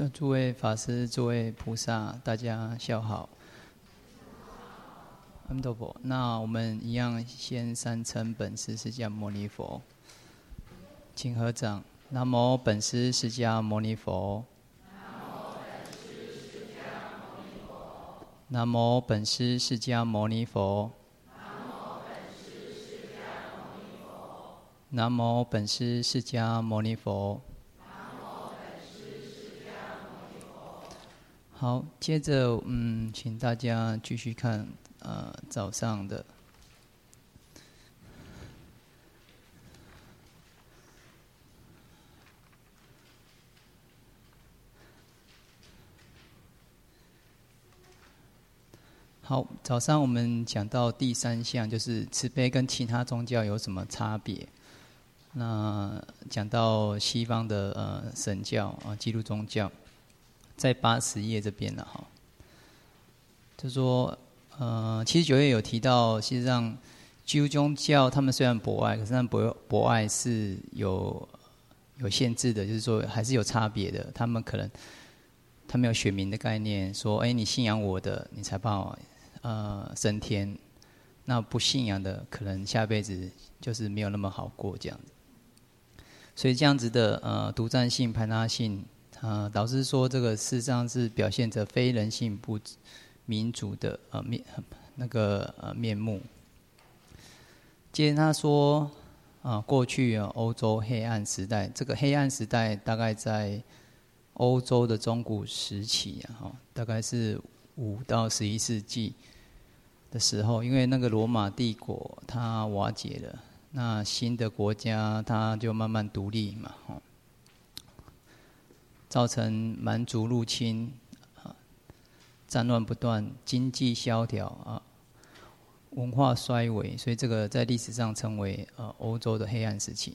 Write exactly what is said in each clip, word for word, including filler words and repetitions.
诸诸位法师、诸位菩萨，大家笑好。阿弥陀佛。那我们一样先三称本师释迦牟尼佛，请合掌。南无本师释迦牟尼佛。南无本师释迦牟尼佛。南无本师释迦牟尼佛。好，接着嗯，请大家继续看呃早上的。好，早上我们讲到第三项，就是慈悲跟其他宗教有什么差别。那讲到西方的呃神教啊，基督宗教。在八十页这边了哈，就说呃，七十九页有提到，事实上基督宗教他们虽然博爱，可是他们博博爱是有有限制的，就是说还是有差别的。他们可能他们有选民的概念，说哎，你信仰我的，你才办法呃升天；那不信仰的，可能下辈子就是没有那么好过这样子。所以这样子的呃独占性、排他性。呃，导师说这个事实上是表现着非人性不民主的呃面那个呃面目。接着他说，啊、呃，过去啊欧洲黑暗时代，这个黑暗时代大概在欧洲的中古时期啊，哈，大概是五到十一世纪的时候，因为那个罗马帝国它瓦解了，那新的国家它就慢慢独立嘛，哈。造成蛮族入侵，啊，战乱不断，经济萧条啊，文化衰微，所以这个在历史上称为呃欧洲的黑暗时期。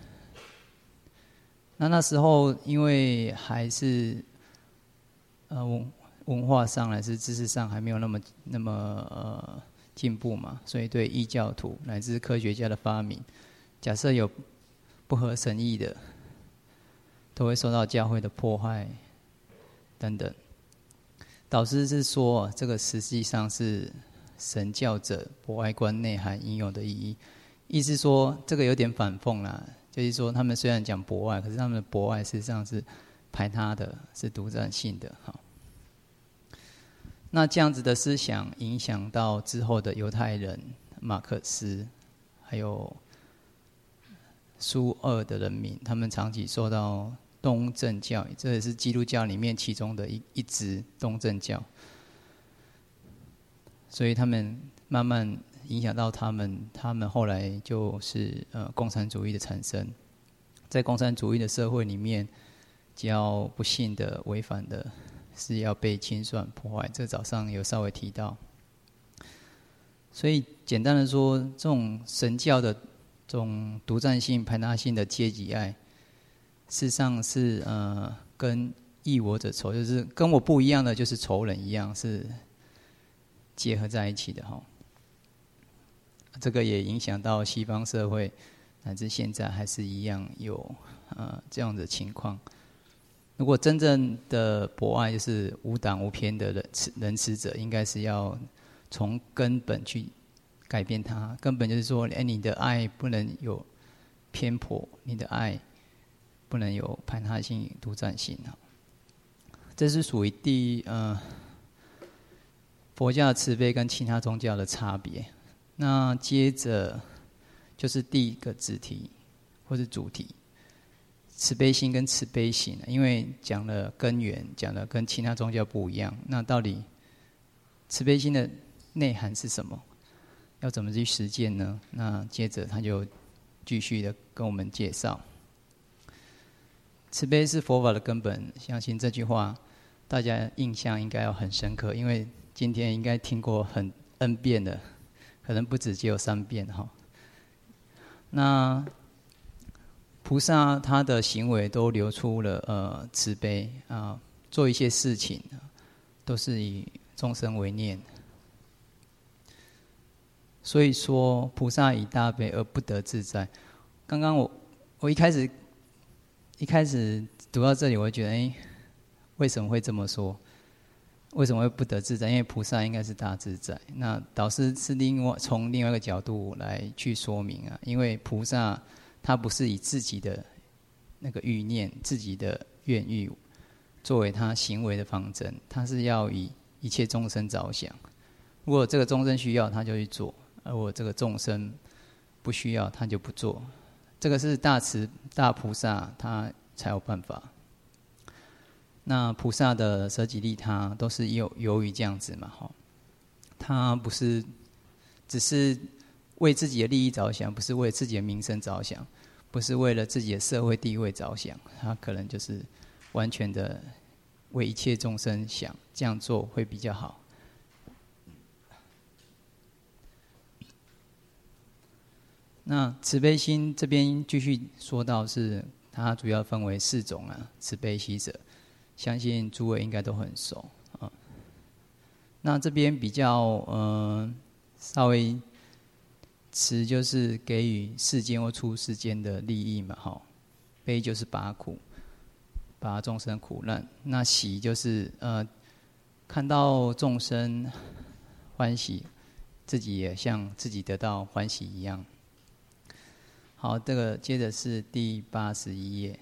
那那时候因为还是呃文文化上乃至知识上还没有那么那么呃进步嘛，所以对异教徒乃至科学家的发明，假设有不合神意的。都会受到教会的迫害等等。导师是说，这个实际上是神教者博爱观内涵应有的意义。意思说，这个有点反讽啦，就是说，他们虽然讲博爱，可是他们的博爱事实上是排他的，是独占性的。好，那这样子的思想影响到之后的犹太人马克思，还有苏俄的人民，他们长期受到东正教，这也是基督教里面其中的一一支东正教，所以他们慢慢影响到他们，他们后来就是呃共产主义的产生。在共产主义的社会里面，只要不信的、违反的，是要被清算破坏。这早上有稍微提到。所以简单的说，这种神教的这种独占性、排他性的阶级爱。事实上是呃，跟异我者仇，就是跟我不一样的就是仇人一样，是结合在一起的哈。这个也影响到西方社会，乃至现在还是一样有呃这样的情况。如果真正的博爱就是无党无偏的仁慈仁慈者，应该是要从根本去改变它。根本就是说，哎，你的爱不能有偏颇，你的爱。不能有排他性、独占性，这是属于第呃佛教的慈悲跟其他宗教的差别。那接着就是第一个子题或是主题，慈悲心跟慈悲行，因为讲了根源，讲了跟其他宗教不一样。那到底慈悲心的内涵是什么？要怎么去实践呢？那接着他就继续的跟我们介绍。慈悲是佛法的根本，相信这句话大家印象应该要很深刻，因为今天应该听过很 N 遍了，可能不止只有三遍哈。那菩萨他的行为都流出了呃慈悲啊，做一些事情都是以众生为念，所以说菩萨以大悲而不得自在。刚刚我我一开始。一开始读到这里，我会觉得，哎， 为什么会这么说？为什么会不得自在？因为菩萨应该是大自在。那导师是另外从另外一个角度来去说明啊，因为菩萨他不是以自己的那个欲念、自己的愿欲作为他行为的方针，他是要以一切众生着想。如果这个众生需要，他就去做；而我这个众生不需要，他就不做。这个是大慈大菩萨他才有办法。那菩萨的舍己利他都是由由于这样子嘛，哈，他不是只是为自己的利益着想，不是为自己的名声着想，不是为了自己的社会地位着想，他可能就是完全的为一切众生想，这样做会比较好。那慈悲心这边继续说到是，它主要分为四种啊，慈悲喜舍。相信诸位应该都很熟啊。那这边比较呃稍微慈就是给予世间或出世间的利益嘛，哈。悲就是拔苦，拔众生苦难。那喜就是呃看到众生欢喜，自己也像自己得到欢喜一样。好，这个接着是第八十一页。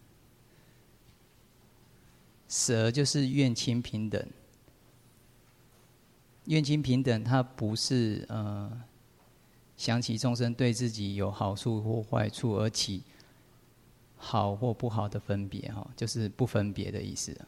舍就是愿亲平等，愿亲平等，它不是呃想起众生对自己有好处或坏处而起好或不好的分别哈，就是不分别的意思。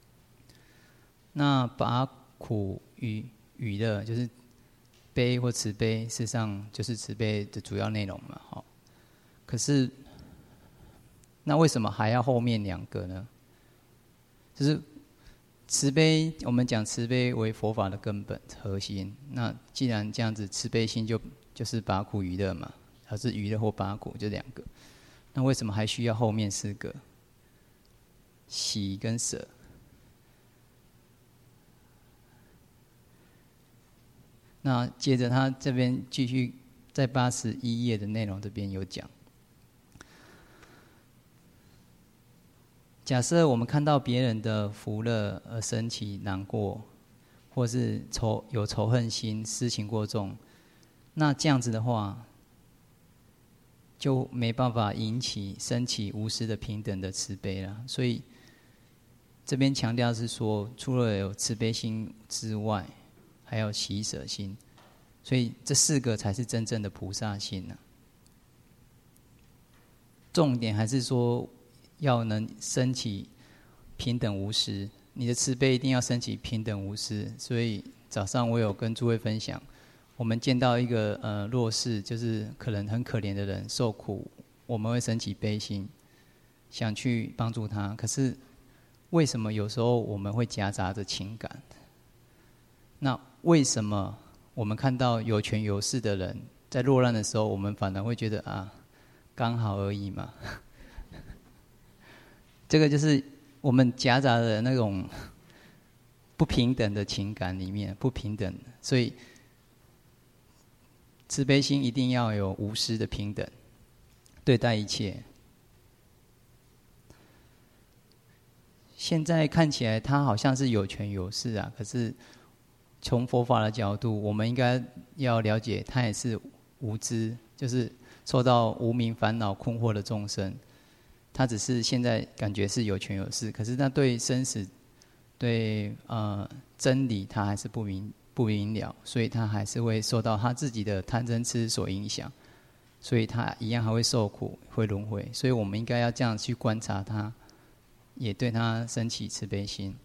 那拔苦与与乐，就是悲或慈悲，事实上就是慈悲的主要内容嘛，哈。可是，那为什么还要后面两个呢？就是慈悲，我们讲慈悲为佛法的根本核心。那既然这样子，慈悲心就就是拔苦娱乐嘛，还是娱乐或拔苦，就两个。那为什么还需要后面四个？喜跟舍。那接着他这边继续在八十一页的内容这边有讲。假设我们看到别人的福乐而生起难过，或是仇有仇恨心、私情过重，那这样子的话，就没办法引起升起无私的平等的慈悲了。所以这边强调是说，除了有慈悲心之外，还有喜舍心，所以这四个才是真正的菩萨心呢、啊。重点还是说，要能升起平等无私，你的慈悲一定要升起平等无私。所以早上我有跟诸位分享，我们见到一个呃弱势，就是可能很可怜的人受苦，我们会升起悲心，想去帮助他。可是为什么有时候我们会夹杂着情感？那为什么我们看到有权有势的人在落难的时候，我们反而会觉得啊，刚好而已嘛？这个就是我们夹杂的那种不平等的情感里面，不平等，所以慈悲心一定要有无私的平等对待一切。现在看起来他好像是有权有势啊，可是从佛法的角度，我们应该要了解，他也是无知，就是受到无明烦恼困惑的众生。他只是现在感觉是有权有势，可是他对生死、对呃真理，他还是不明不明了，所以他还是会受到他自己的贪嗔痴所影响，所以他一样还会受苦，会轮回。所以我们应该要这样去观察他，也对他升起慈悲心。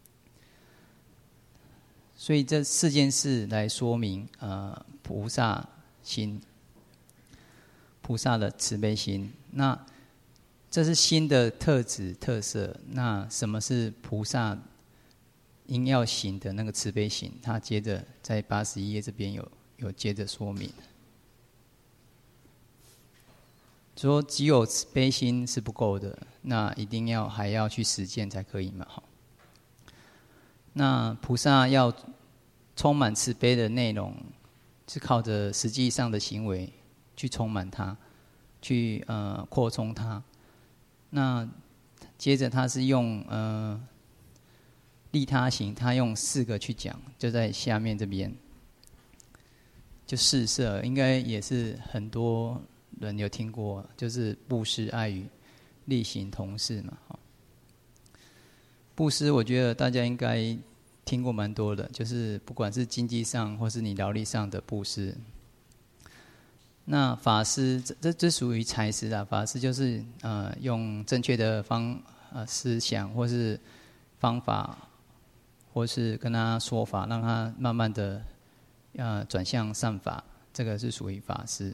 所以这四件事来说明呃菩萨心，菩萨的慈悲心。那这是心的特质特色。那什么是菩萨应要行的那个慈悲行？他接着在八十一页这边有有接着说明，说只有慈悲心是不够的，那一定要还要去实践才可以嘛。好，那菩萨要充满慈悲的内容，是靠着实际上的行为去充满它，去呃扩充它。那接着他是用呃利他行，他用四个去讲，就在下面这边，就四摄，应该也是很多人有听过，就是布施、爱语、利行、同事嘛。布施，我觉得大家应该听过蛮多的，就是不管是经济上或是你劳力上的布施。那法施，这这这属于财施啊。法施就是呃用正确的方呃思想或是方法，或是跟他说法，让他慢慢的呃转向善法，这个是属于法施。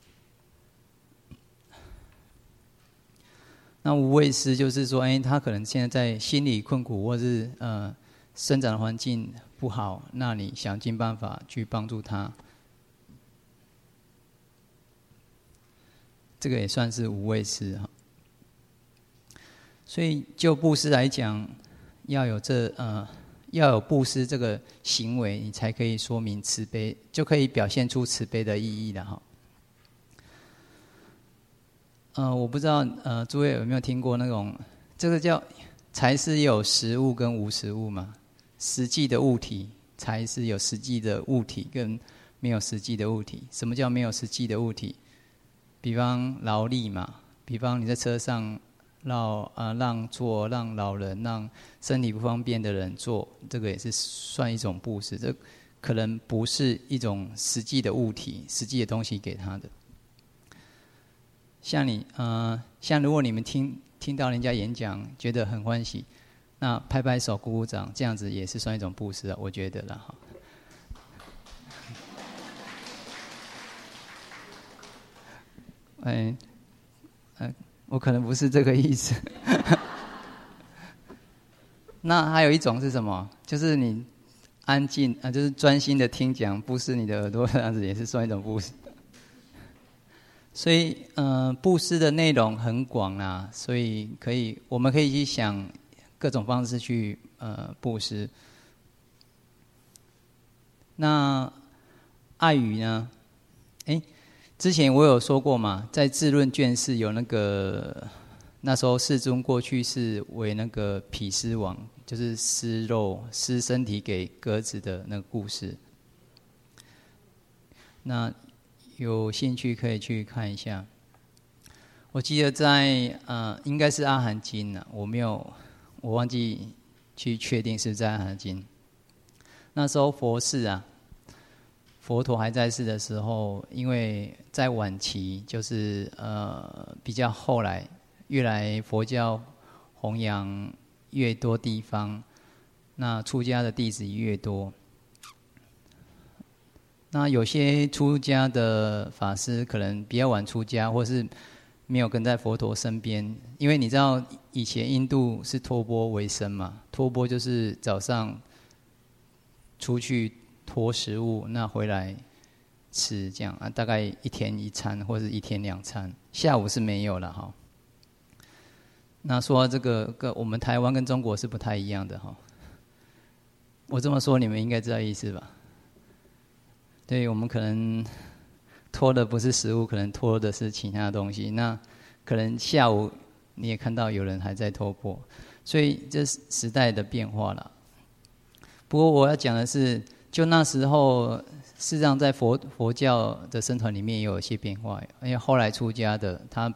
那无畏施就是说，哎，他可能现在在心理困苦，或是呃生长环境不好，那你想尽办法去帮助他。这个也算是无畏施哈。所以就布施来讲，要有这呃要有布施这个行为，你才可以说明慈悲，就可以表现出慈悲的意义了哈。呃，我不知道呃诸位有没有听过那种，这个叫财施有实物跟无实物嘛？实际的物体，财施有实际的物体跟没有实际的物体。什么叫没有实际的物体？比方劳力嘛，比方你在车上让呃让坐让老人让身体不方便的人坐，这个也是算一种布施。这可能不是一种实际的物体、实际的东西给他的。像你呃像如果你们听听到人家演讲觉得很欢喜，那拍拍手鼓鼓掌，这样子也是算一种布施啊，我觉得啦哈。哎，呃，我可能不是这个意思。那还有一种是什么？就是你安静啊，就是专心的听讲，布施你的耳朵，这样子也是算一种布施。所以，呃，布施的内容很广啦，所以可以，我们可以去想各种方式去呃布施。那爱语呢？哎。之前我有说过嘛，在智论卷四有那个那时候世尊过去是为那个毗尸王，就是施肉施身体给鸽子的那个故事。那有兴趣可以去看一下。我记得在呃应该是阿含经啊，我没有我忘记去确定是不是在阿含经。那时候佛事啊。佛陀还在世的时候，因为在晚期，就是呃比较后来，越来佛教弘扬越多地方，那出家的弟子越多。那有些出家的法师可能比较晚出家，或是没有跟在佛陀身边，因为你知道以前印度是托钵为生嘛，托钵就是早上出去托食物，那回来吃这样啊，大概一天一餐或者一天两餐，下午是没有了哈。那说这个跟我们台湾跟中国是不太一样的哈。我这么说你们应该知道意思吧？对，我们可能托的不是食物，可能托的是其他东西。那可能下午你也看到有人还在托钵，所以这是时代的变化了。不过我要讲的是，就那时候，事实上在佛佛教的僧团里面也有一些变化，因为后来出家的他，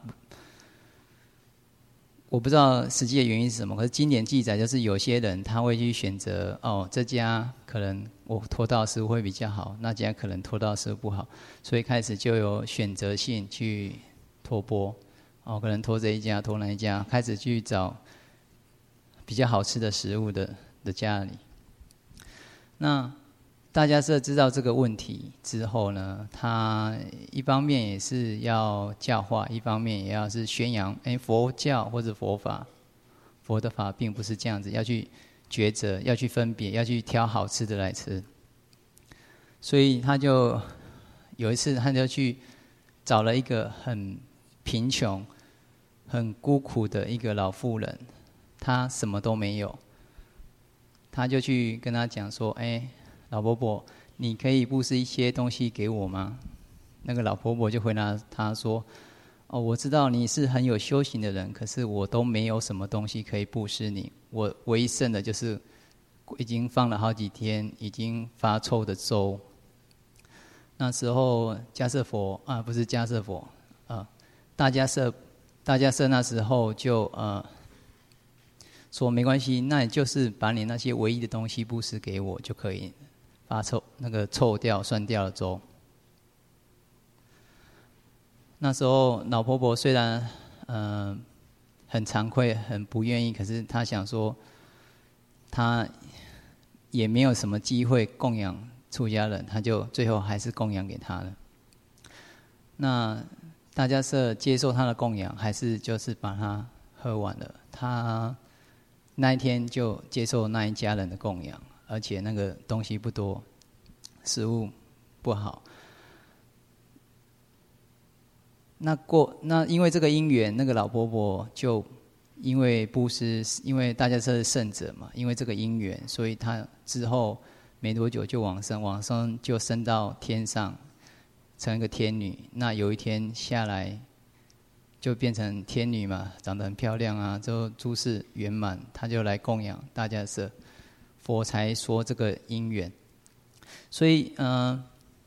我不知道实际的原因是什么，可是经典记载就是有些人他会去选择哦，这家可能我托到师父会比较好，那家可能托到师父不好，所以开始就有选择性去托钵，哦，可能托这一家，托那一家，开始去找比较好吃的食物的的家里。那大家是知道这个问题之后呢，他一方面也是要教化，一方面也要是宣扬，哎，佛教或者佛法，佛的法并不是这样子，要去抉择，要去分别，要去挑好吃的来吃。所以他就有一次，他就去找了一个很贫穷、很孤苦的一个老妇人，她什么都没有。他就去跟他讲说：“哎，老婆婆，你可以布施一些东西给我吗？”那个老婆婆就回答他说：“哦，我知道你是很有修行的人，可是我都没有什么东西可以布施你。我唯一剩的就是已经放了好几天，已经发臭的粥。那时候迦叶佛啊，不是迦叶佛啊，大迦叶大迦叶那时候就呃说没关系，那你就是把你那些唯一的东西布施给我就可以，发臭那个臭掉酸掉的粥。那时候老婆婆虽然嗯、呃、很惭愧，很不愿意，可是她想说，她也没有什么机会供养出家人，她就最后还是供养给他了。那大迦叶接受他的供养，还是就是把它喝完了。他那一天就接受那一家人的供养，而且那个东西不多，食物不好。那过那因为这个因缘，那个老婆婆就因为布施，因为大家是圣者嘛，因为这个因缘，所以她之后没多久就往生，往生就升到天上，成一个天女。那有一天下来，就变成天女嘛，长得很漂亮啊，就诸事圆满，她就来供养大迦叶，佛才说这个因缘。所以，嗯、呃。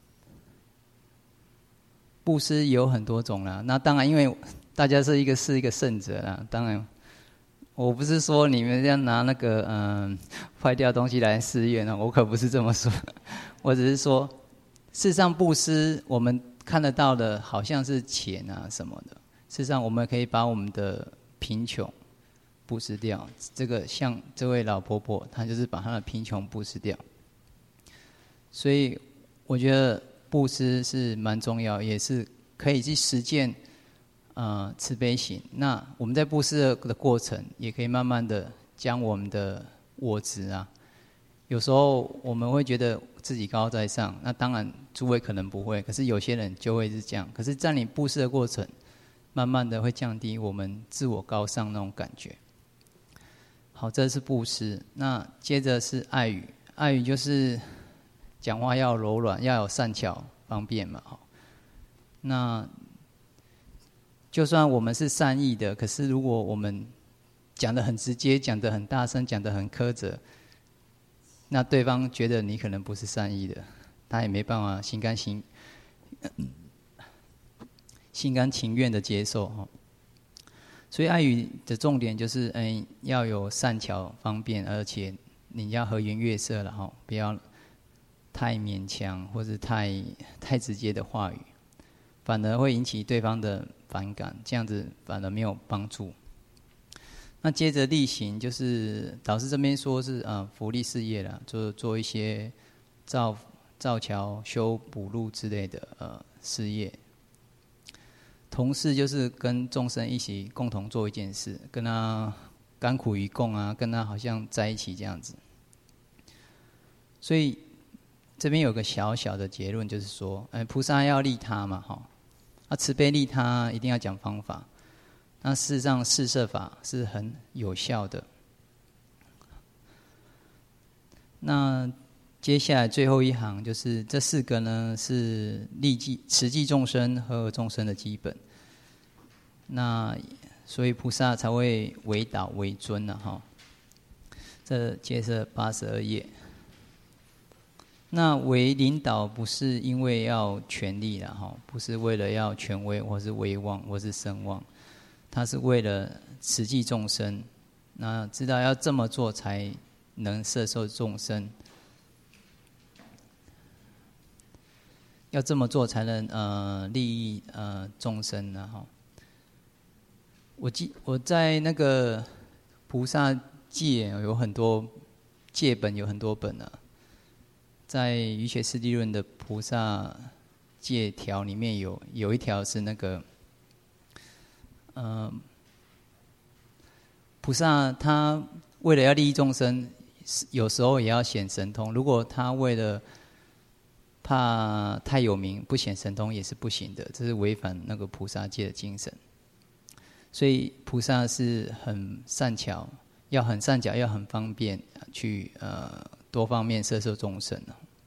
布施有很多种啦，那当然，因为大家是一个是一个圣者啦。当然，我不是说你们要拿那个嗯坏掉的东西来施愿啊，我可不是这么说。我只是说，事实上布施我们看得到的，好像是钱啊什么的。事实上，我们可以把我们的贫穷布施掉。这个像这位老婆婆，她就是把她的贫穷布施掉。所以，我觉得。布施是蛮重要，也是可以去实践，呃，慈悲心。那我们在布施的过程，也可以慢慢的将我们的我执啊，有时候我们会觉得自己高高在上，那当然诸位可能不会，可是有些人就会是这样。可是，在你布施的过程，慢慢的会降低我们自我高尚那种感觉。好，这是布施。那接着是爱语，爱语就是。讲话要柔软，要有善巧方便嘛。那就算我们是善意的，可是如果我们讲得很直接，讲得很大声，讲得很苛责，那对方觉得你可能不是善意的，他也没办法心甘情心甘情愿的接受。所以爱语的重点就是，嗯，要有善巧方便，而且你要和颜悦色了哈，不要。太勉强或是太太直接的话语，反而会引起对方的反感，这样子反而没有帮助。那接着力行，就是导师这边说是呃福利事业啦，做做一些造造桥、修补路之类的呃事业。同事就是跟众生一起共同做一件事，跟他甘苦与共啊，跟他好像在一起这样子。所以。这边有个小小的结论，就是说，哎，菩萨要利他嘛，哈，啊，慈悲利他一定要讲方法。那事实上，四摄法是很有效的。那接下来最后一行就是这四个呢，是利济、慈济众生和众生的基本。那所以菩萨才会为导为尊了哈。这接着八十二页。那为领导不是因为要权力啦，哈，不是为了要权威或是威望或是声望，他是为了慈济众生，那知道要这么做才能摄受众生，要这么做才能呃利益呃众生呢，哈。我记我在那个菩萨戒有很多戒本有很多本啊。在《瑜伽师地论》的菩萨戒条里面有有一条是那个，呃，菩萨他为了要利益众生，有时候也要显神通。如果他为了怕太有名不显神通也是不行的，这是违反那个菩萨戒的精神。所以菩萨是很善巧，要很善巧，要很方便去呃多方面摄受众生。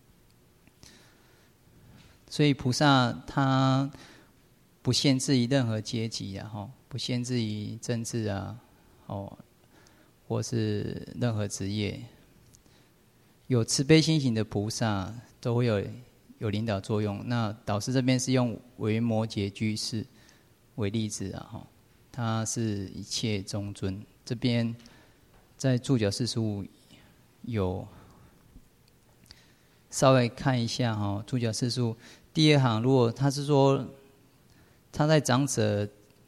所以菩萨他不限制于任何阶级啊，吼，不限制于政治啊，哦，或是任何职业。 有慈悲心型的菩萨都会有有领导作用。那导师这边是用维摩诘居士为例子啊，哈，他是一切中尊。这边在注脚四十五有稍微看一下哈，注脚四十五第二行，如果他是说他在长者，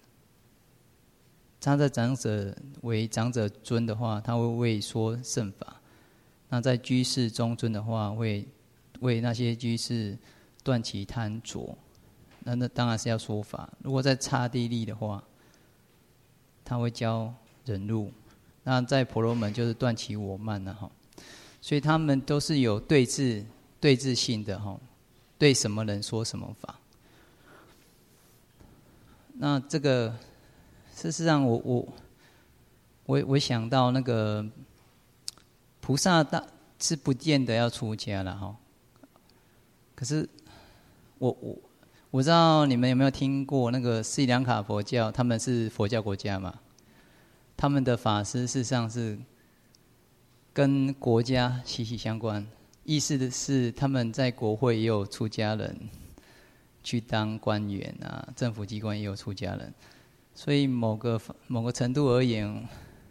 他在长者为长者尊的话，他会为说圣法；那在居士中尊的话，会为那些居士断其贪着。那那当然是要说法。如果在刹帝利的话，他会教忍辱；那在婆罗门就是断其我慢了哈。所以他们都是有对治对治性的哈，对什么人说什么法。那这个事实上我，我我我想到那个菩萨大是不见得要出家了哈。可是我我我知道你们有没有听过那个斯里兰卡佛教，他们是佛教国家嘛？他们的法师事实上是跟国家息息相关，意思的是他们在国会也有出家人去当官员啊，政府机关也有出家人，所以某个某个程度而言，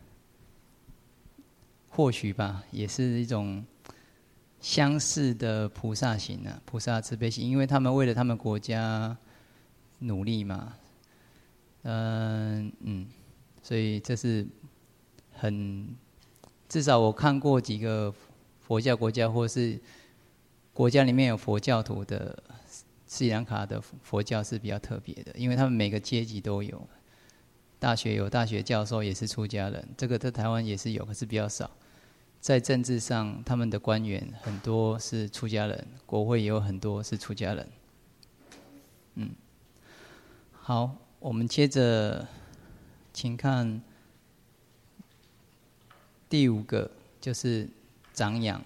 或许吧，也是一种相似的菩萨行啊，菩萨慈悲心，因为他们为了他们国家努力嘛，嗯嗯，所以这是很，至少我看过几个佛教国家，或是国家里面有佛教徒的，斯里兰卡的佛教是比较特别的，因为他们每个阶级都有，大学有大学教授也是出家人，这个在台湾也是有，可是比较少。在政治上，他们的官员很多是出家人，国会也有很多是出家人。嗯，好，我们接着，请看第五个，就是长养。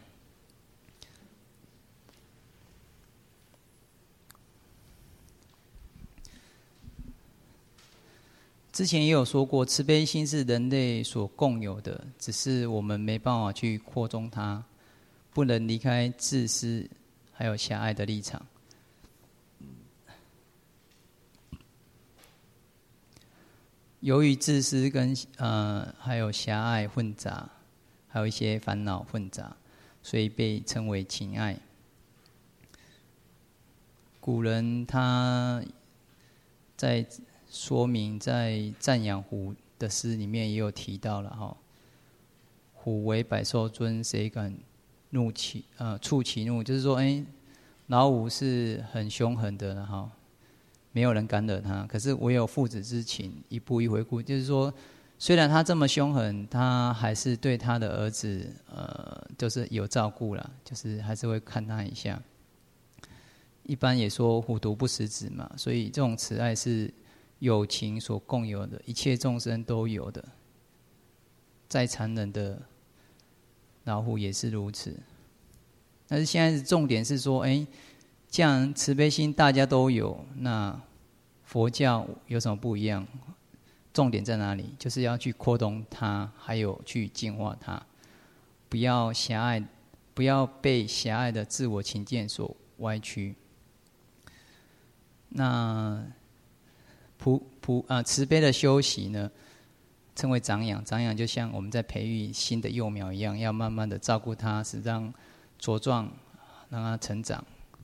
之前也有说过，慈悲心是人类所共有的，只是我们没办法去扩充它，不能离开自私还有狭隘的立场。由于自私跟呃还有狭隘混杂，还有一些烦恼混杂，所以被称为情爱。古人他在说明在赞扬虎的诗里面也有提到了哈，虎为百兽尊，谁敢怒其呃触其怒？就是说，哎，老虎是很凶狠的哈，没有人敢惹他。可是唯有父子之情，一步一回顾。就是说，虽然他这么凶狠，他还是对他的儿子呃，就是有照顾啦，就是还是会看他一下。一般也说虎毒不食子嘛，所以这种慈爱是有情所共有的，一切众生都有的。再残忍的老虎也是如此。但是现在的重点是说，哎，这样慈悲心大家都有，那佛教有什么不一样？重点在哪里？就是要去扩动它，还有去净化它，不要狭隘，不要被狭隘的自我情见所歪曲。那普普啊，慈悲的修习呢，称为长养。长养就像我们在培育新的幼苗一样，要慢慢的照顾它，使让茁壮，让它成长。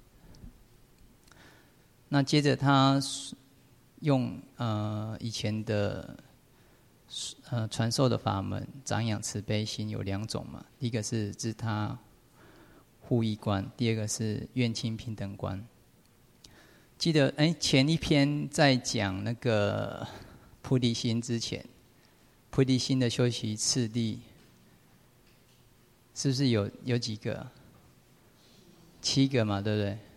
那接着他用呃以前的呃传授的法门，长养慈悲心有两种嘛，第一个是自他互益观，第二个是愿亲平等观。记得哎，前一篇在讲那个菩提心之前，菩提心的修习次第，是不是有有几个？七个嘛，对不对？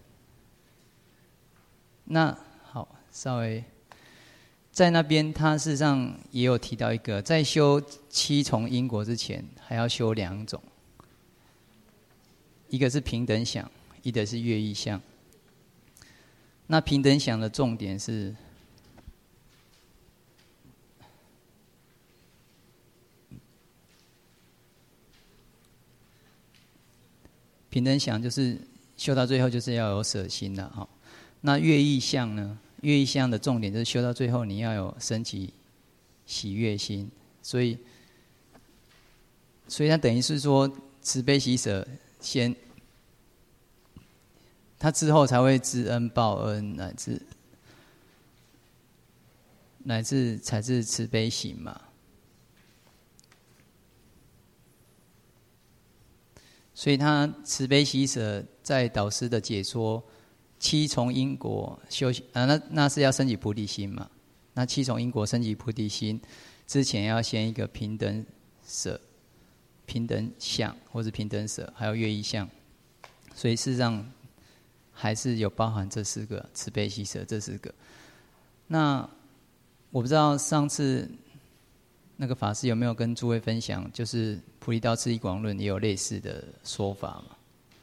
那好，稍微在那边，他事实上也有提到一个，在修七重因果之前，还要修两种，一个是平等想，一个是乐意相。那平等想的重点是， 平等想就是修到最后就是要有舍心的哈。那乐意相呢？乐意相的重点就是修到最后你要有升起喜悦心，所以所以它等于是说慈悲喜舍先，他之后才会知恩报恩，乃至乃至才是慈悲行嘛。所以他慈悲喜舍在导师的解说，七重因果修啊，那那是要升起菩提心嘛。那七重因果升起菩提心之前，要先一个平等舍、平等相，或是平等舍，还有乐意相。所以事实上还是有包含这四个慈悲喜舍这四个。那我不知道上次那个法师有没有跟诸位分享，就是菩提道次第广论也有类似的说法嘛？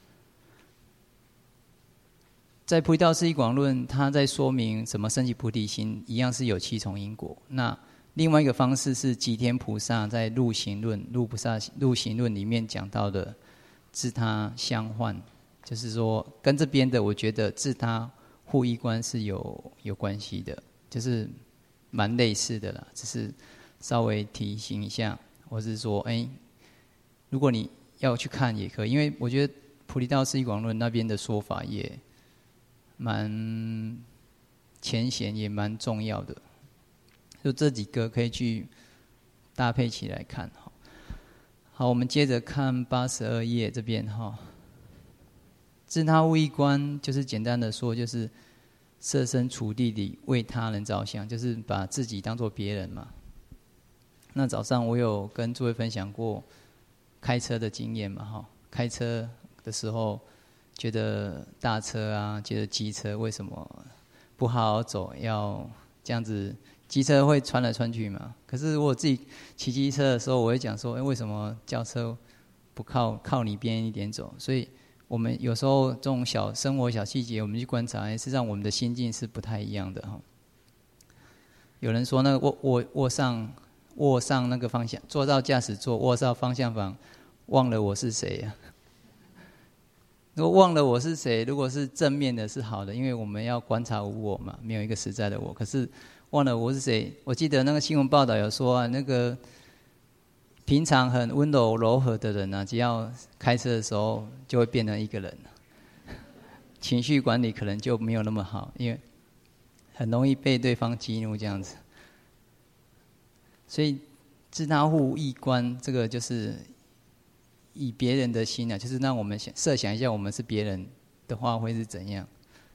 在菩提道次第广论，它在说明什么升起菩提心，一样是有七重因果。那另外一个方式是吉天菩萨在入行论、入菩萨入行论里面讲到的自他相换，就是说跟这边的我觉得自他互依观是有有关系的，就是蛮类似的啦，只是稍微提醒一下，或是说，哎，如果你要去看也可以，因为我觉得菩提道次第广论那边的说法也蛮浅显，也蛮重要的，就这几个可以去搭配起来看哈。好，我们接着看八十二页这边哈，自他互依观就是简单的说，就是设身处地地为他人着想，就是把自己当作别人嘛。那早上我有跟诸位分享过开车的经验嘛，哈，开车的时候觉得大车啊，觉得机车为什么不好好走，要这样子，机车会穿来穿去嘛。可是我自己骑机车的时候，我会讲说，哎，为什么轿车不靠靠你边一点走？所以我们有时候这种小生活小细节，我们去观察，实际上我们的心境是不太一样的哈。有人说那个卧卧卧上卧上那个方向，坐到驾驶座，卧上方向盘，忘了我是谁呀、啊？如果忘了我是谁，如果是正面的是好的，因为我们要观察无我嘛，没有一个实在的我。可是忘了我是谁，我记得那个新闻报道有说啊，那个平常很温柔柔和的人啊，只要开车的时候就会变成一个人，情绪管理可能就没有那么好，因为很容易被对方激怒这样子。所以自他互依观，这个就是以别人的心啊，就是让我们想设想一下，我们是别人的话会是怎样。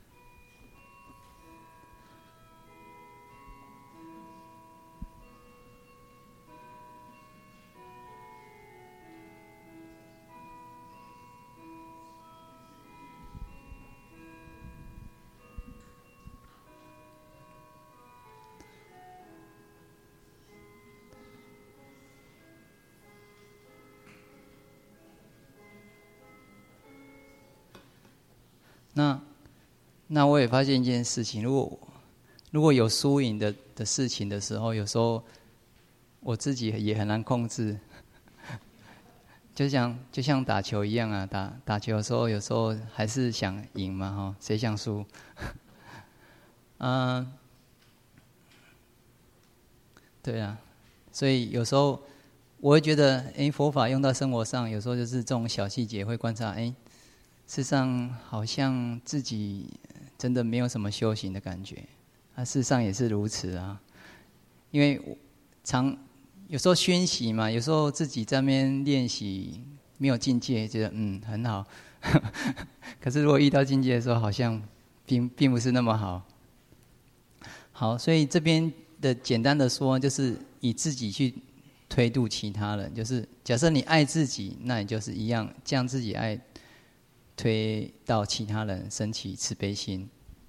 那那我也发现一件事情，如果如果有输赢的的事情的时候，有时候我自己也很难控制，就像就像打球一样啊，打打球的时候，有时候还是想赢嘛，哈，谁想输？嗯、呃，对啊，所以有时候我会觉得，哎，佛法用到生活上，有时候就是这种小细节会观察，哎。事实上，好像自己真的没有什么修行的感觉，啊，事实上也是如此啊。因为常有时候熏习嘛，有时候自己在那边练习没有境界，觉得嗯很好，可是如果遇到境界的时候，好像并并不是那么好。好，所以这边的简单的说，就是以自己去推度其他人，就是假设你爱自己，那你就是一样将自己爱。推到其他人升起慈悲心。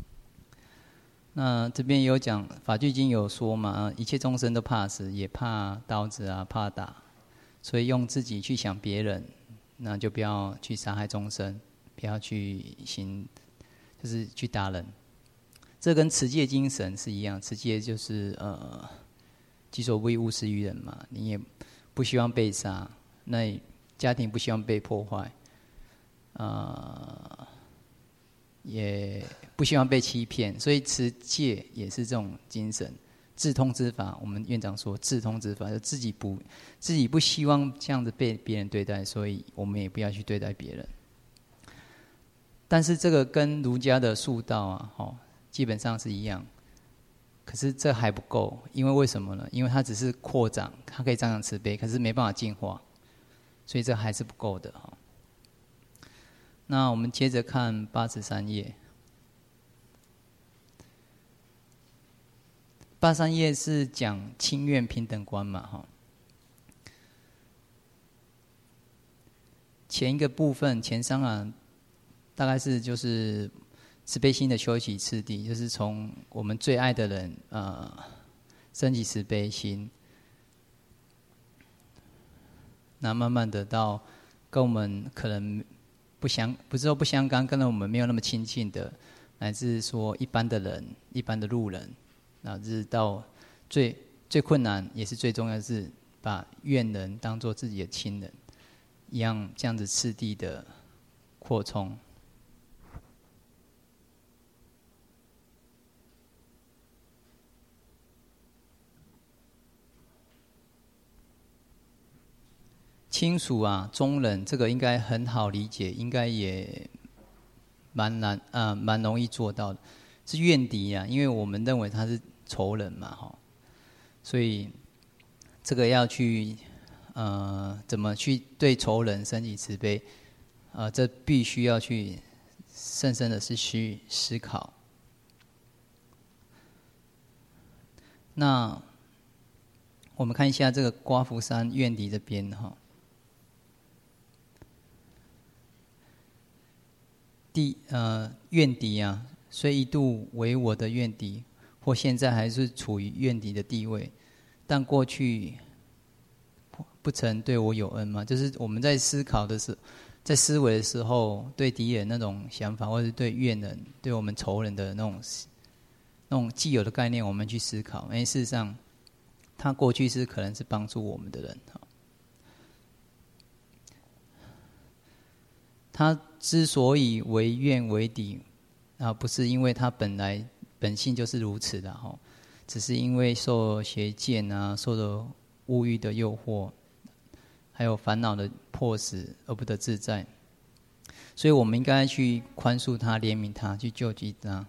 那这边有讲法句经有说嘛，一切众生都怕死，也怕刀子啊，怕打，所以用自己去想别人，那就不要去杀害众生，不要去行，就是去打人。这跟持戒精神是一样，持戒就是呃，己所不欲，勿施于人嘛，你也不希望被杀，那家庭不希望被破坏。 呃，也不希望被欺骗，所以持戒也是这种精神。自通之法，我们院长说自通之法，就自己不自己不希望这样子被别人对待，所以我们也不要去对待别人。但是这个跟儒家的术道啊，哦，基本上是一样。可是这还不够，因为为什么呢？因为它只是扩展，它可以张扬慈悲，可是没办法净化，所以这还是不够的哈。那我们接着看八十三页。八十三页是讲清愿平等观嘛，哈。前一个部分前三啊，大概是就是慈悲心的修习次第，就是从我们最爱的人呃升起慈悲心，那慢慢的到跟我们可能不相不是说不相干，跟我们没有那么亲近的，乃至说一般的人、一般的路人。乃至到最最困难也是最重要的是把怨人当作自己的亲人一样，这样子次第的扩充。亲属啊，中人这个应该很好理解，应该也蛮难啊，蛮容易做到的。是怨敌啊，因为我们认为他是仇人嘛，哈，所以这个要去呃怎么去对仇人升起慈悲，呃，这必须要去深深的是去思考。那我们看一下这个刮福山怨敌这边哈，第呃怨敌啊，虽一度为我的怨敌。或现在还是处于怨敌的地位，但过去不曾对我有恩吗？就是我们在思考的时候，在思维的时候，对敌人那种想法，或者对怨人、对我们仇人的那种那种既有的概念，我们去思考。因为事实上，他过去是可能是帮助我们的人，他之所以为怨为敌，啊，不是因为他本来。本性就是如此的哈，只是因为受邪见啊，受了物欲的诱惑，还有烦恼的迫使而不得自在，所以我们应该去宽恕他、怜悯他、去救济他。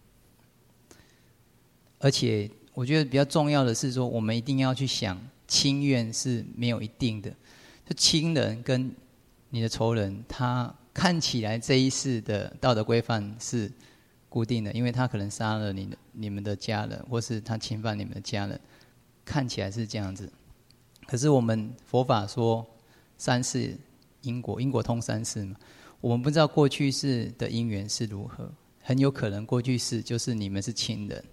而且我觉得比较重要的是说，我们一定要去想，亲怨是没有一定的，就亲人跟你的仇人，他看起来这一世的道德规范是固定的，因为他可能杀了你的、你们的家人，或是他侵犯你们的家人，看起来是这样子。可是我们佛法说三世因果，因果通三世嘛，我们不知道过去世的因缘是如何，很有可能过去世就是你们是亲人，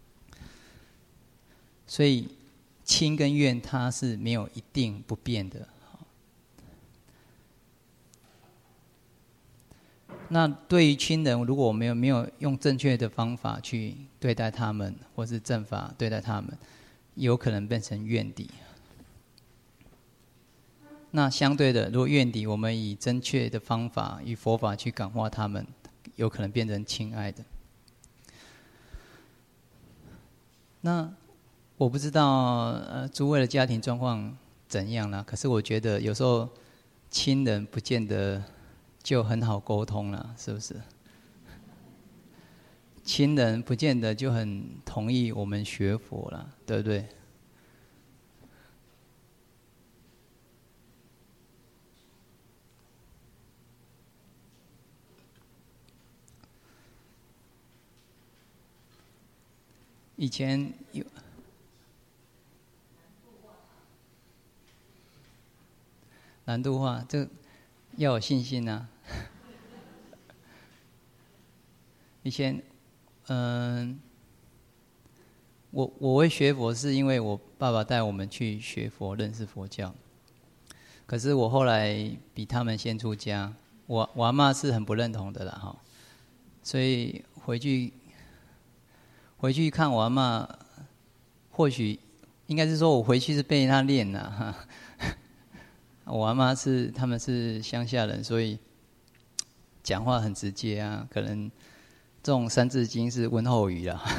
所以亲跟怨它是没有一定不变的。那对于亲人，如果我们有没有用正确的方法去对待他们，或是正法对待他们，有可能变成怨敌。那相对的，如果怨敌，我们以正确的方法与佛法去感化他们，有可能变成亲爱的。那我不知道呃诸位的家庭状况怎样啦，可是我觉得有时候亲人不见得就很好沟通了，是不是？亲人不见得就很同意我们学佛了，对不对？以前有难度化，这要有信心啊。以前，嗯，我我会学佛是因为我爸爸带我们去学佛，认识佛教。可是我后来比他们先出家，我我阿嬷是很不认同的啦哈，所以回去回去看我阿嬷，或许应该是说我回去是被他练啦哈。我阿嬷是他们是乡下人，所以讲话很直接啊，可能这种三字经是问候语啦。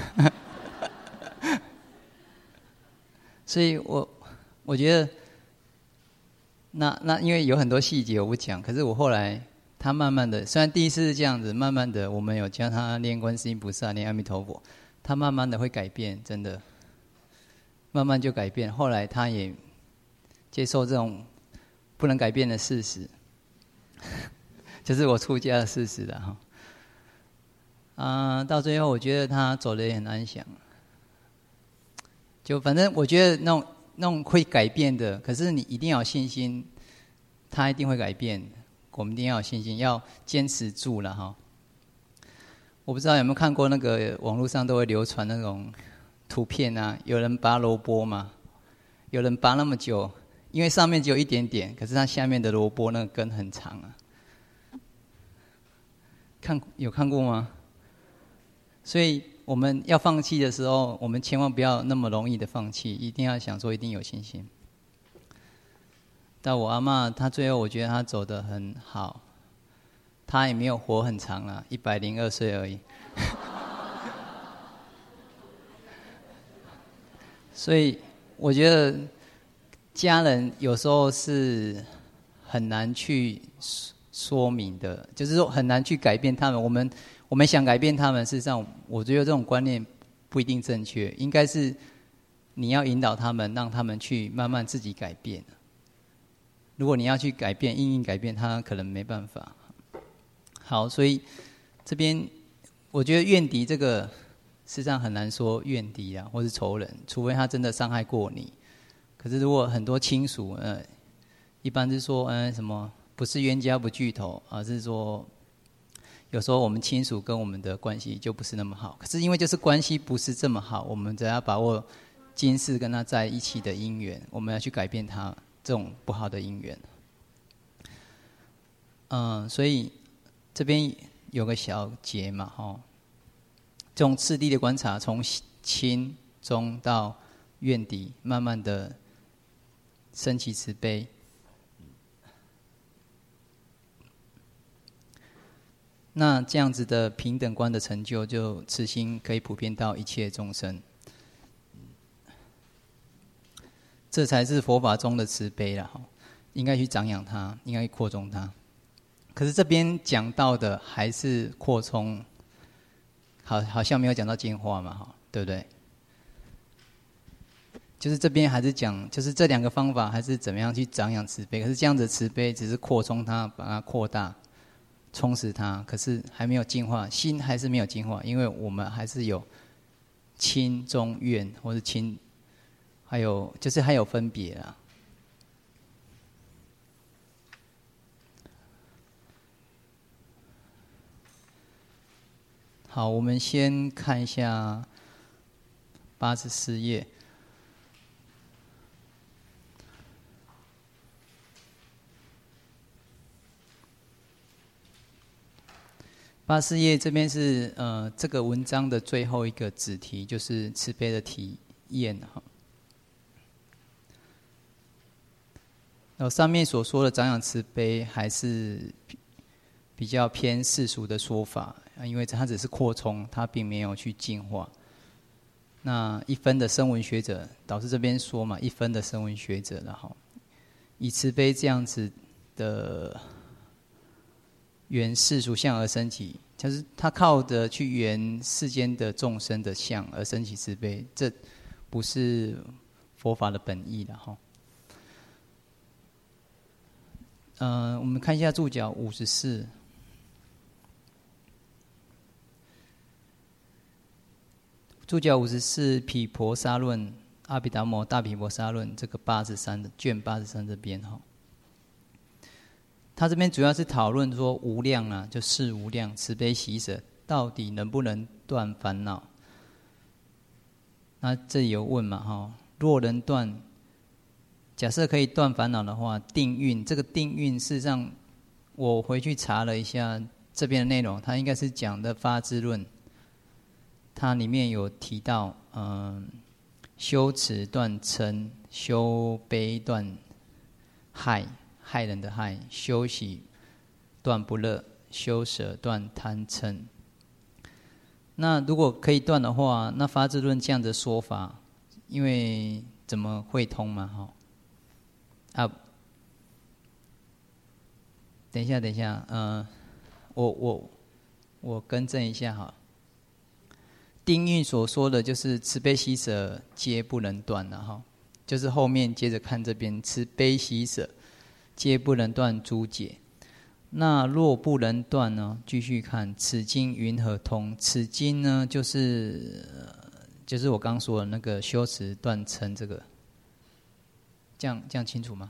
所以我我觉得，那那因为有很多细节我不讲，可是我后来他慢慢的，虽然第一次是这样子，慢慢的我们有教他念观世音菩萨、念阿弥陀佛，他慢慢的会改变，真的，慢慢就改变。后来他也接受这种不能改变的事实，就是我出家的事实了哈。啊，到最后我觉得他走得也很安详。就反正我觉得那种那种会改变的，可是你一定要有信心，他一定会改变。我们一定要有信心，要坚持住了哈。我不知道有没有看过那个网络上都会流传那种图片啊，有人拔萝卜嘛，有人拔那么久，因为上面只有一点点，可是它下面的萝卜那个根很长啊。看有看过吗？所以我们要放弃的时候，我们千万不要那么容易的放弃，一定要想说一定有信心。但我阿嬷她最后我觉得她走得很好，她也没有活很长了，一百零二岁而已。所以我觉得家人有时候是很难去说明的，就是说很难去改变他们。我们我们想改变他们，事实上我觉得这种观念不一定正确，应该是你要引导他们，让他们去慢慢自己改变。如果你要去改变，硬硬改变，他可能没办法。好，所以这边我觉得怨敌这个事实上很难说怨敌啊，或是仇人，除非他真的伤害过你。可是如果很多亲属，呃，一般是说，嗯、呃，什么不是冤家不聚头，而是说有时候我们亲属跟我们的关系就不是那么好。可是因为就是关系不是这么好，我们只要把握今世跟他在一起的因缘，我们要去改变他这种不好的因缘。嗯，所以这边有个小节嘛，哈，这种次第的观察，从亲中到怨敌，慢慢的升起慈悲。那这样子的平等观的成就，就慈心可以普遍到一切众生。这才是佛法中的慈悲啦，应该去长养它，应该去扩充它。可是这边讲到的还是扩充，好，好像没有讲到进化嘛，哈，对不对？就是这边还是讲，就是这两个方法还是怎么样去长养慈悲。可是这样子的慈悲只是扩充它，把它扩大，充实它，可是还没有进化，心还是没有进化，因为我们还是有亲、中、怨，或是亲。还有就是还有分别啦。好，我们先看一下八十四页。八十四页这边是呃这个文章的最后一个子题，就是慈悲的体验哈。然后上面所说的长养慈悲还是比较偏世俗的说法，因为它只是扩充，它并没有去净化。那一分的声闻学者，导师这边说嘛，一分的声闻学者，然后以慈悲这样子的缘世俗相而生起，就是他靠着去缘世间的众生的相而生起慈悲，这不是佛法的本意的哈。呃，我们看一下注脚五十四。注脚五十四，毗婆沙论，阿毗达摩大毗婆沙论，这个八十三的卷八十三这边哈，他这边主要是讨论说无量啊，就事无量，慈悲喜舍，到底能不能断烦恼？那这里有问嘛哈，若能断。假设可以断烦恼的话，定运这个定运，事实上我回去查了一下这边的内容，它应该是讲的发支论，它里面有提到，嗯，修持断嗔，修悲断害，害人的害，修喜断不乐， 修舍断贪嗔。那如果可以断的话，那发自论这样的说法，因为怎么会通嘛？哈啊，等一下，等一下，呃，我我我更正一下哈。定运所说的就是慈悲喜舍皆不能断了哈，就是后面接着看这边慈悲喜舍皆不能断诸解。那若不能断呢？继续看此经云何通？此经呢，就是就是我刚说的那个修持断嗔这个，这样这样清楚吗？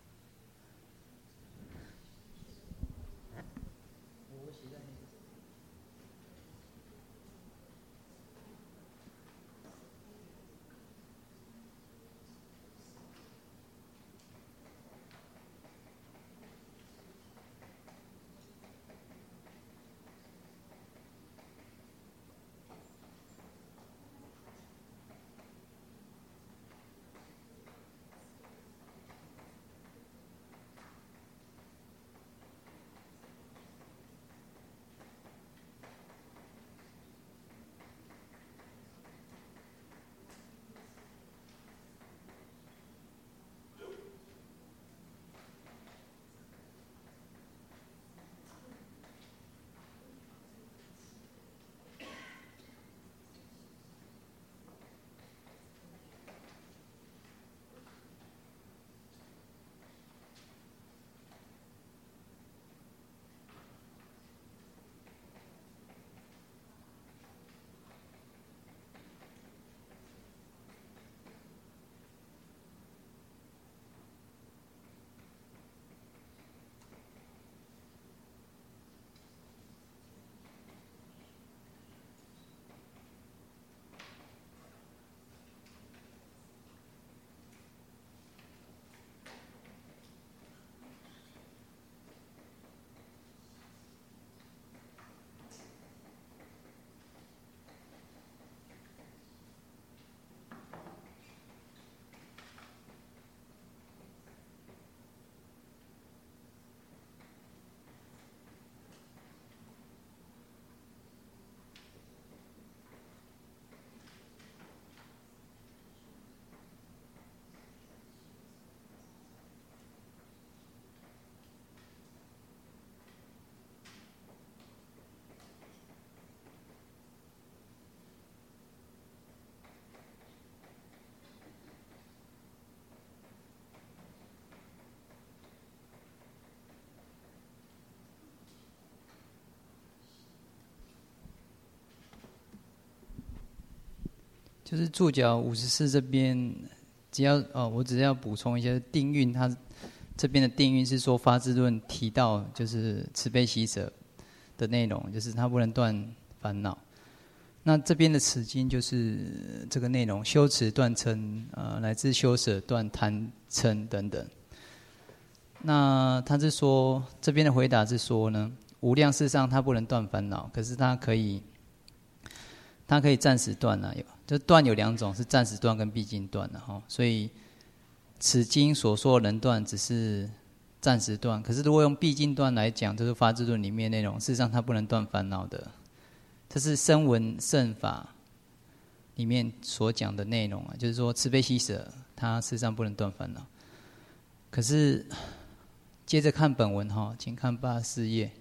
就是注脚五十四这边，只要哦，我只要补充一下定运，它这边的定运是说发自论提到就是慈悲喜舍的内容，就是它不能断烦恼。那这边的此经就是这个内容，修持断嗔，呃，乃至修舍断贪嗔等等。那他是说这边的回答是说呢，无量世上它不能断烦恼，可是它可以。它可以暂时断啊，有就断有两种，是暂时断跟毕竟断的哈。所以此经所说的能断，只是暂时断。可是如果用毕竟断来讲，就是发自论里面内容，事实上它不能断烦恼的。这是声闻乘法里面所讲的内容啊，就是说慈悲喜舍，它事实上不能断烦恼。可是接着看本文哈，请看八十四页。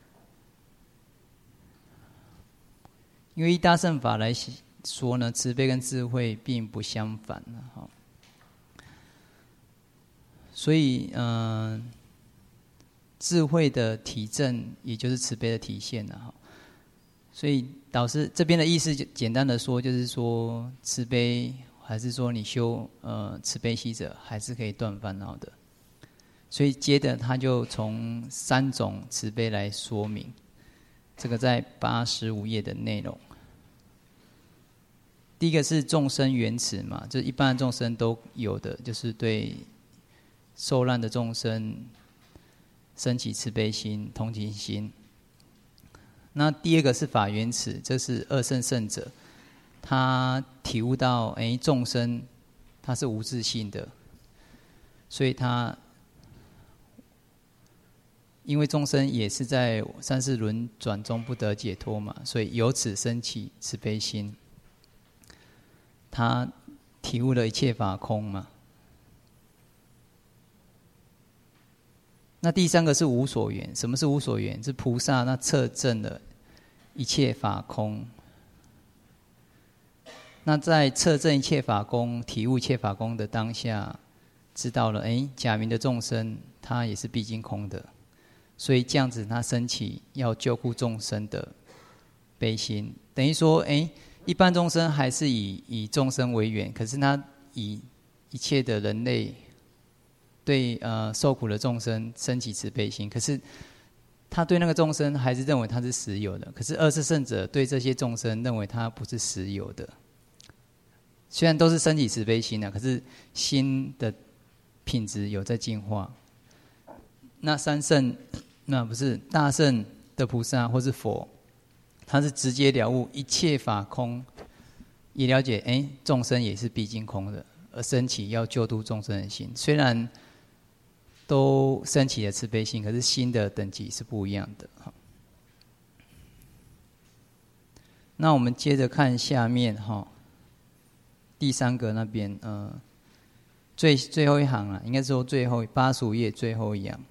因为依大乘法来说呢，慈悲跟智慧并不相反哈，所以嗯、呃，智慧的体证也就是慈悲的体现了哈。所以导师这边的意思，简单的说就是说，慈悲还是说你修呃慈悲喜者，还是可以断烦恼的。所以接着他就从三种慈悲来说明，这个在八十五页的内容。第一个是众生缘慈嘛，就是一般的众生都有的，就是对受难的众生升起慈悲心、同情心。那第二个是法缘慈，这是二乘圣者，他体悟到，哎，众生他是无自性的，所以他因为众生也是在三世轮转中不得解脱嘛，所以由此生起慈悲心。他体悟了一切法空嘛。那第三个是无所缘。什么是无所缘？是菩萨那测证了一切法空。那在测证一切法空、体悟一切法空的当下，知道了，哎，假名的众生他也是毕竟空的，所以这样子他升起要救护众生的悲心。等于说，哎，一般众生还是以以众生为缘，可是他以一切的人类对呃受苦的众生升起慈悲心，可是他对那个众生还是认为他是实有的，可是二世圣者对这些众生认为他不是实有的。虽然都是升起慈悲心的，可是心的品质有在进化。那三圣，那不是大圣的菩萨或是佛，他是直接了悟一切法空，也了解哎众生也是毕竟空的，而升起要救度众生的心。虽然都升起了慈悲心，可是心的等级是不一样的。那我们接着看下面哈。第三个那边，呃，最最后一行啊，应该说最后八十五页最后一行，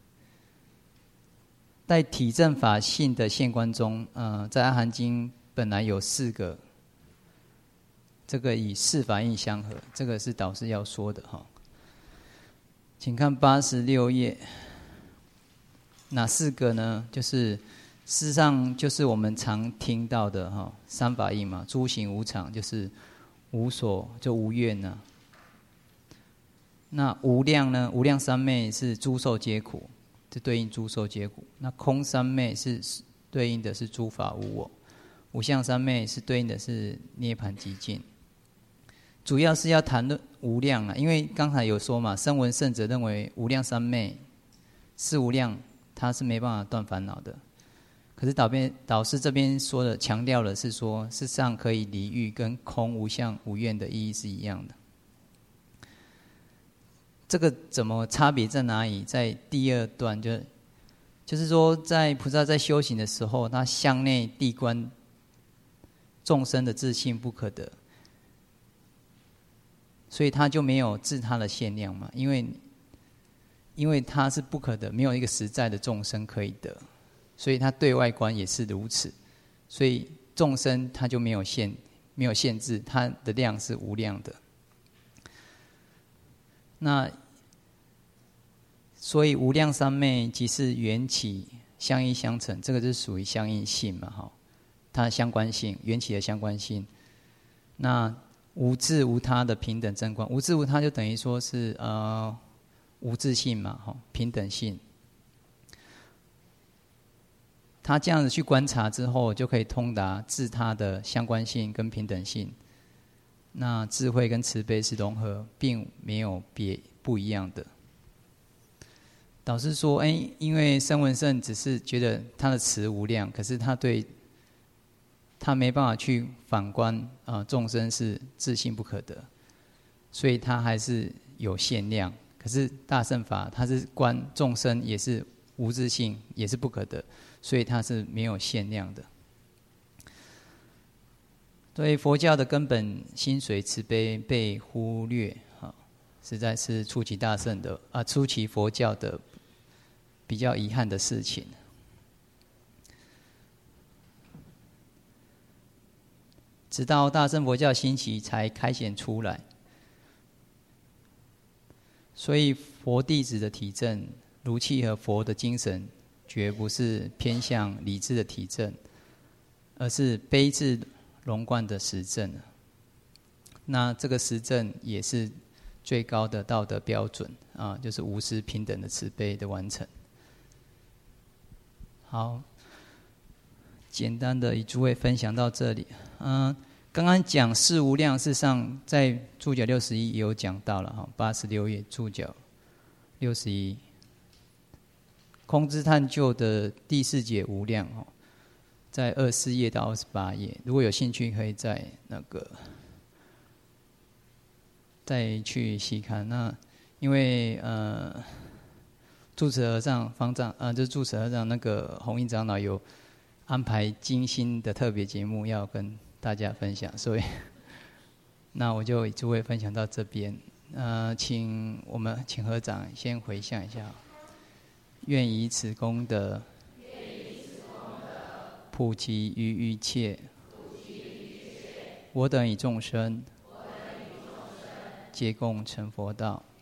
在体证法性的现观中，呃，在阿含经本来有四个，这个以四法印相合，这个是导师要说的哈。请看八十六页，哪四个呢？就是事实上就是我们常听到的哈，三法印嘛，诸行无常，就是无所就无愿呢、啊。那无量呢？无量三昧是诸受皆苦，这对应诸受皆苦。那空三昧是对应的是诸法无我，无相三昧是对应的是涅槃寂静。主要是要谈论无量啊，因为刚才有说嘛，声闻圣者认为无量三昧是无量，他是没办法断烦恼的。可是导边导师这边说的强调的是说，事实上可以离欲，跟空无相无愿的意义是一样的。这个怎么差别在哪里？在第二段就就是说，在菩萨在修行的时候，他向内谛观众生的自性不可得，所以他就没有自他的限量嘛，因为因为他是不可得，没有一个实在的众生可以得。所以他对外观也是如此，所以众生他就没有限，没有限制，他的量是无量的。那所以无量三昧即是缘起相依相成，这个是属于相应性嘛，哈，它的相关性，缘起的相关性。那无自无他的平等真观，无自无他就等于说是呃无自性嘛，哈，平等性。他这样子去观察之后，就可以通达自他的相关性跟平等性。那智慧跟慈悲是融合，并没有别不一样的。导师说，哎，因为声闻圣只是觉得他的慈无量，可是他对他没办法去反观啊、呃，众生是自性不可得，所以他还是有限量。可是大乘法，他是观众生也是无自性，也是不可得。所以它是没有限量的。所以佛教的根本心髓慈悲被忽略，哈，实在是初期大乘的啊，初期佛教的比较遗憾的事情。直到大乘佛教兴起，才开显出来。所以佛弟子的体证，如契合佛的精神。绝不是偏向理智的体证，而是悲智融贯的实证。那这个实证也是最高的道德标准啊，就是无私平等的慈悲的完成。好，简单的与诸位分享到这里。嗯，刚刚讲事无量，事实上在注脚六十一也有讲到了哈，八十六页注脚六十一。空知探究的第四节无量哦，在二十四页到二十八页，如果有兴趣，可以在那个再去细看。那因为呃， 住持和尚方丈啊，就是住持和尚那个弘印长老有安排精心的特别节目要跟大家分享，所以那我就以诸位分享到这边。呃，请我们请合掌先回向一下。愿以此功德，普及于一切，我等与众生，皆共成佛道。